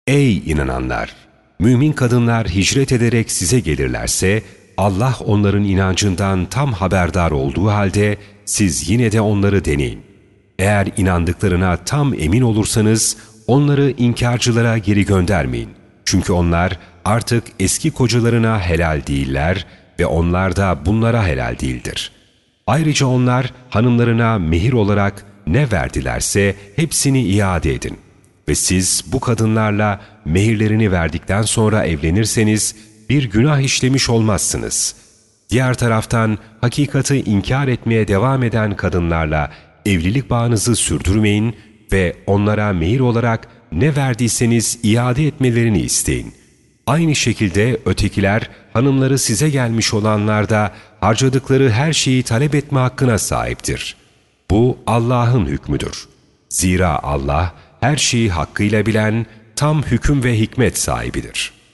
Ey inananlar! Mümin kadınlar hicret ederek size gelirlerse, Allah onların inancından tam haberdar olduğu halde siz yine de onları deneyin. Eğer inandıklarına tam emin olursanız onları inkarcılara geri göndermeyin. Çünkü onlar artık eski kocalarına helal değiller ve onlar da bunlara helal değildir. Ayrıca onlar hanımlarına mehir olarak ne verdilerse hepsini iade edin. Ve siz bu kadınlarla mehirlerini verdikten sonra evlenirseniz bir günah işlemiş olmazsınız. Diğer taraftan hakikati inkar etmeye devam eden kadınlarla evlilik bağınızı sürdürmeyin ve onlara mehir olarak ne verdiyseniz iade etmelerini isteyin. Aynı şekilde ötekiler hanımları size gelmiş olanlar da harcadıkları her şeyi talep etme hakkına sahiptir. Bu Allah'ın hükmüdür. Zira Allah her şeyi hakkıyla bilen, tam hüküm ve hikmet sahibidir.